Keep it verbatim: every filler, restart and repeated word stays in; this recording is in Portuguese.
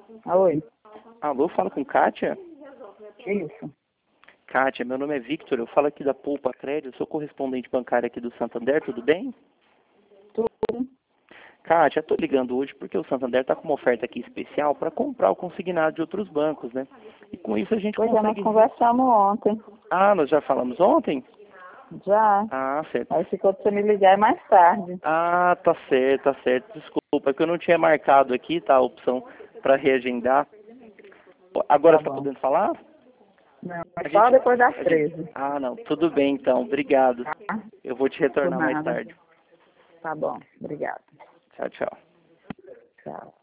Oi, Alô, fala com Kátia? que isso? Kátia, meu nome é Victor, eu falo aqui da Poupa Crédito, sou correspondente bancário aqui do Santander, tudo bem? Tudo. Kátia, estou ligando hoje porque o Santander está com uma oferta aqui especial para comprar o consignado de outros bancos, né? E com isso a gente Pois é, nós consegue... conversamos ontem. Ah, nós já falamos ontem? Já. Ah, certo. Aí ficou de você me ligar mais tarde. Ah, tá certo, tá certo. Desculpa, é que eu não tinha marcado aqui, tá, a opção para reagendar. Agora Tá você está bom. podendo falar? Não, A é só gente, depois das a gente... treze. Ah, não. Tudo bem, então. Obrigado. Tá? Eu vou te Por retornar mais nada. tarde. Tá bom. Obrigada. Tchau, tchau. Tchau.